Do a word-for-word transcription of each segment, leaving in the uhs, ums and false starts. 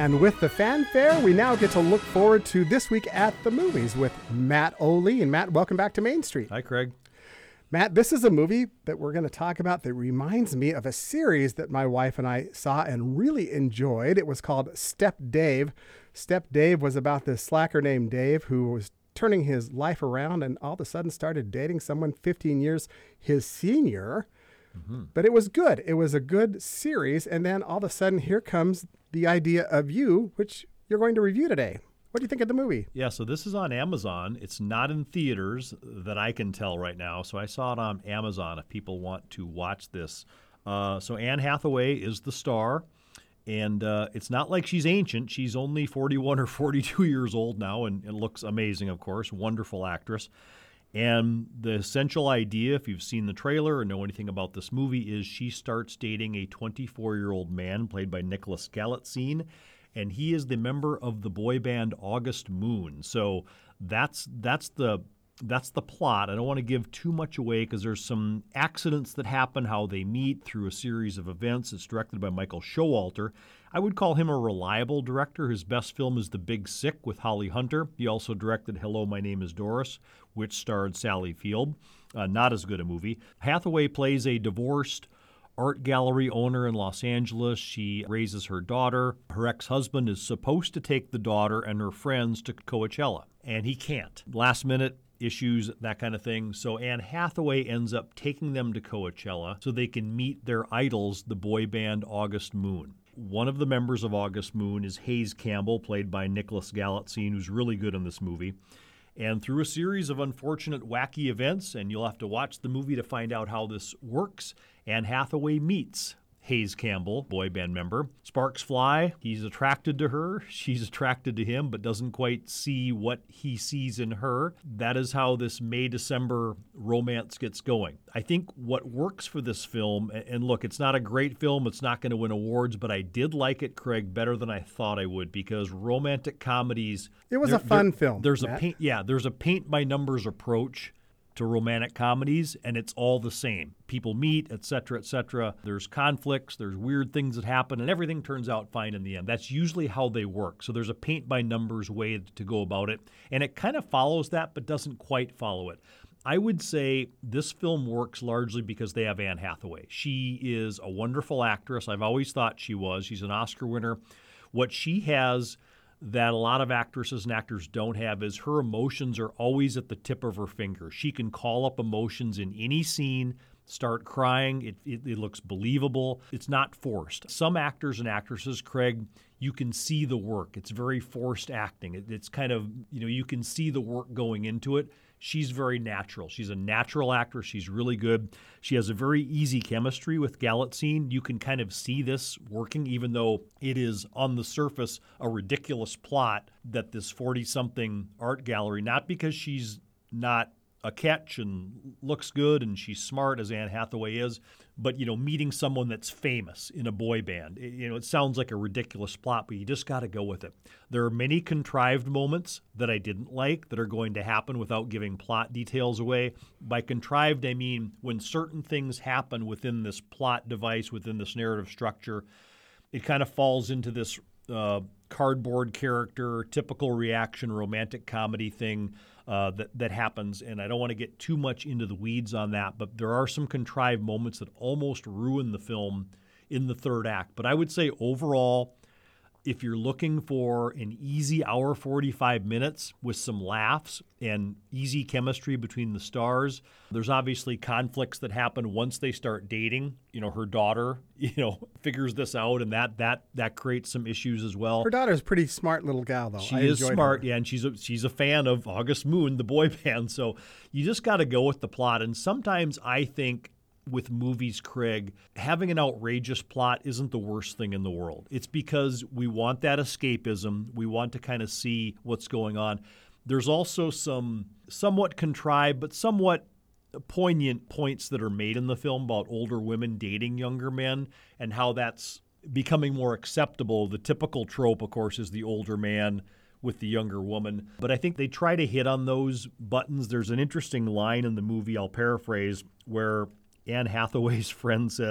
And with the fanfare, we now get to look forward to This Week at the Movies with Matt O'Lee. And Matt, welcome back to Main Street. Hi, Craig. Matt, this is a movie that we're going to talk about that reminds me of a series that my wife and I saw and really enjoyed. It was called Step Dave. Step Dave was about this slacker named Dave who was turning his life around and all of a sudden started dating someone fifteen years his senior. Mm-hmm. But it was good. It was a good series. And then all of a sudden, here comes the idea of You, which you're going to review today. What do you think of the movie? Yeah, so this is on Amazon. It's not in theaters that I can tell right now. So I saw it on Amazon if people want to watch this. Uh, so Anne Hathaway is the star. And uh, it's not like she's ancient. She's only forty-one or forty-two years old now and, and looks amazing, of course. Wonderful actress. And the essential idea, if you've seen the trailer or know anything about this movie, is she starts dating a twenty-four-year-old man played by Nicholas Galitzine, and he is the member of the boy band August Moon. So that's that's the that's the plot. I don't want to give too much away because there's some accidents that happen, how they meet through a series of events. It's directed by Michael Showalter. I would call him a reliable director. His best film is The Big Sick with Holly Hunter. He also directed Hello, My Name is Doris, which starred Sally Field. Uh, not as good a movie. Hathaway plays a divorced art gallery owner in Los Angeles. She raises her daughter. Her ex-husband is supposed to take the daughter and her friends to Coachella, and he can't. Last minute issues, that kind of thing. So Anne Hathaway ends up taking them to Coachella so they can meet their idols, the boy band August Moon. One of the members of August Moon is Hayes Campbell, played by Nicholas Galitzine, who's really good in this movie. And through a series of unfortunate, wacky events, and you'll have to watch the movie to find out how this works, Anne Hathaway meets Hayes Campbell, boy band member. Sparks fly. He's attracted to her. She's attracted to him, but doesn't quite see what he sees in her. That is how this May-December romance gets going. I think what works for this film, and look, it's not a great film. It's not going to win awards, but I did like it, Craig, better than I thought I would, because romantic comedies... It was a fun film. There's Matt. a paint, yeah, there's a paint-by-numbers approach to romantic comedies, and it's all the same. People meet, et cetera, et cetera. There's conflicts, there's weird things that happen, and everything turns out fine in the end. That's usually how they work. So there's a paint-by-numbers way to go about it, and it kind of follows that, but doesn't quite follow it. I would say this film works largely because they have Anne Hathaway. She is a wonderful actress. I've always thought she was. She's an Oscar winner. What she has that a lot of actresses and actors don't have is her emotions are always at the tip of her finger. She can call up emotions in any scene, start crying. It, it, it looks believable. It's not forced. Some actors and actresses, Craig, you can see the work. It's very forced acting. It, it's kind of, you know, you can see the work going into it. She's very natural. She's a natural actress. She's really good. She has a very easy chemistry with Galitzine. You can kind of see this working, even though it is on the surface a ridiculous plot that this forty-something art gallery, not because she's not a catch and looks good and she's smart as Anne Hathaway is, but, you know, meeting someone that's famous in a boy band, it, you know, it sounds like a ridiculous plot, but you just got to go with it. There are many contrived moments that I didn't like that are going to happen without giving plot details away. By contrived, I mean when certain things happen within this plot device, within this narrative structure, it kind of falls into this uh, cardboard character, typical reaction, romantic comedy thing uh, that, that happens. And I don't want to get too much into the weeds on that, but there are some contrived moments that almost ruin the film in the third act. But I would say overall, if you're looking for an easy hour, forty-five minutes with some laughs and easy chemistry between the stars, there's obviously conflicts that happen once they start dating. You know, her daughter, you know, figures this out, and that that that creates some issues as well. Her daughter's a pretty smart little gal, though. She I is enjoyed smart, her. yeah, and she's a, she's a fan of August Moon, the boy band. So you just got to go with the plot. And sometimes I think with movies, Craig, having an outrageous plot isn't the worst thing in the world. It's because we want that escapism. We want to kind of see what's going on. There's also some somewhat contrived but somewhat poignant points that are made in the film about older women dating younger men and how that's becoming more acceptable. The typical trope, of course, is the older man with the younger woman. But I think they try to hit on those buttons. There's an interesting line in the movie, I'll paraphrase, where Anne Hathaway's friend says,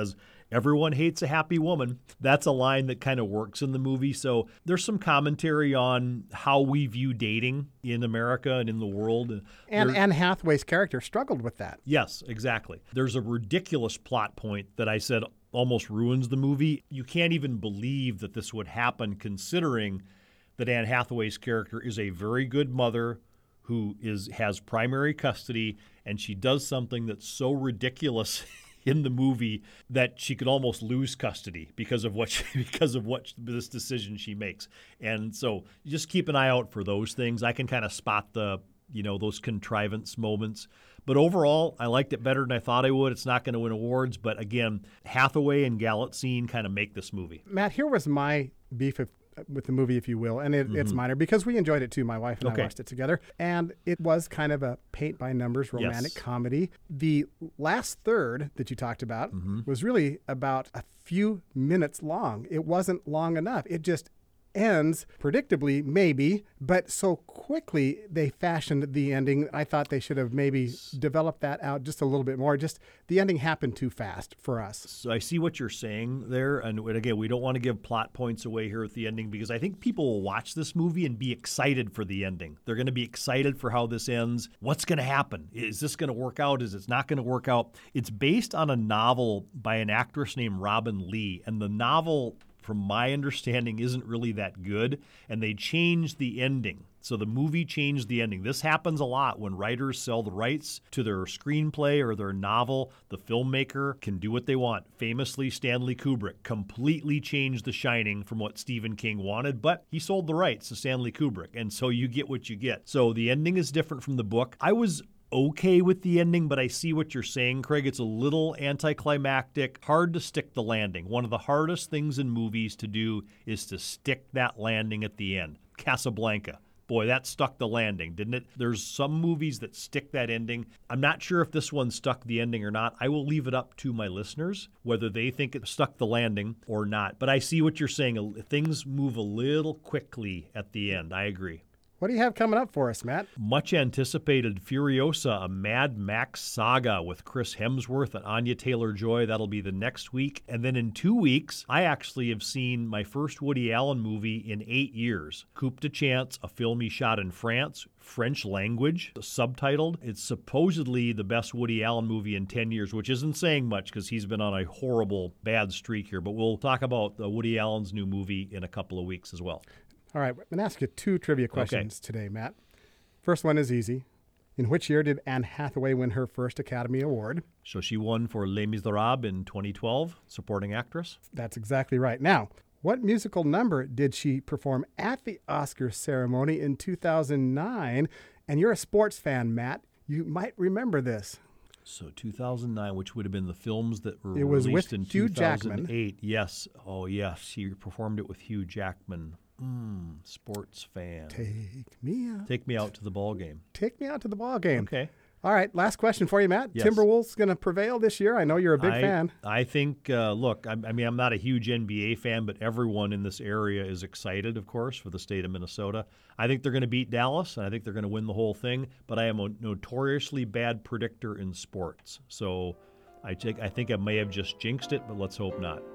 Everyone hates a happy woman. That's a line that kind of works in the movie. So there's some commentary on how we view dating in America and in the world. And There- Anne Hathaway's character struggled with that. Yes, exactly. There's a ridiculous plot point that I said almost ruins the movie. You can't even believe that this would happen, considering that Anne Hathaway's character is a very good mother who is has primary custody, and she does something that's so ridiculous in the movie that she could almost lose custody because of what she, because of what this decision she makes. And so you just keep an eye out for those things. I can kind of spot the, you know, those contrivance moments. But overall, I liked it better than I thought I would. It's not going to win awards, but again, Hathaway and Galitzine kind of make this movie. Matt, here was my beef of, with the movie, if you will, and it, it's minor because we enjoyed it too. My wife and Okay. I watched it together, and it was kind of a paint-by-numbers romantic Yes. comedy. The last third that you talked about was really about a few minutes long. It wasn't long enough. It just ends predictably, maybe, but so quickly they fashioned the ending. I thought they should have maybe developed that out just a little bit more. Just the ending happened too fast for us. So I see what you're saying there. And again, we don't want to give plot points away here at the ending because I think people will watch this movie and be excited for the ending. They're going to be excited for how this ends. What's going to happen? Is this going to work out? Is it not going to work out? It's based on a novel by an actress named Robin Lee. And the novel, from my understanding, isn't really that good, and they changed the ending. So the movie changed the ending. This happens a lot when writers sell the rights to their screenplay or their novel. The filmmaker can do what they want. Famously, Stanley Kubrick completely changed The Shining from what Stephen King wanted, but he sold the rights to Stanley Kubrick, and so you get what you get. So the ending is different from the book. I was okay with the ending, but I see what you're saying, Craig. It's a little anticlimactic, hard to stick the landing. One of the hardest things in movies to do is to stick that landing at the end. Casablanca. Boy, that stuck the landing, didn't it? There's some movies that stick that ending. I'm not sure if this one stuck the ending or not. I will leave it up to my listeners whether they think it stuck the landing or not. But I see what you're saying. Things move a little quickly at the end. I agree. What do you have coming up for us, Matt? Much anticipated Furiosa, a Mad Max saga with Chris Hemsworth and Anya Taylor-Joy. That'll be the next week. And then in two weeks, I actually have seen my first Woody Allen movie in eight years. Coupe de Chance, a film he shot in France, French language, subtitled. It's supposedly the best Woody Allen movie in ten years, which isn't saying much because he's been on a horrible, bad streak here. But we'll talk about uh, Woody Allen's new movie in a couple of weeks as well. All right, I'm going to ask you two trivia questions today, Matt. First one is easy. In which year did Anne Hathaway win her first Academy Award? So she won for Les Miserables in twenty twelve, supporting actress. That's exactly right. Now, what musical number did she perform at the Oscar ceremony in two thousand nine? And you're a sports fan, Matt. You might remember this. So two thousand nine, which would have been the films that were It was released with in Hugh two thousand eight. Yes. Oh, yes. She performed it with Hugh Jackman. Mm, sports fan. Take me out. Take me out to the ball game. Take me out to the ball game. Okay. All right, last question for you, Matt. Yes. Timberwolves going to prevail this year? I know you're a big I, fan. I think, uh, look, I, I mean, I'm not a huge N B A fan, but everyone in this area is excited, of course, for the state of Minnesota. I think they're going to beat Dallas, and I think they're going to win the whole thing, but I am a notoriously bad predictor in sports. So I think, I think I may have just jinxed it, but let's hope not.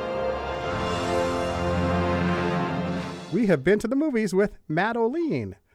We have been to the movies with Matt O'Lean.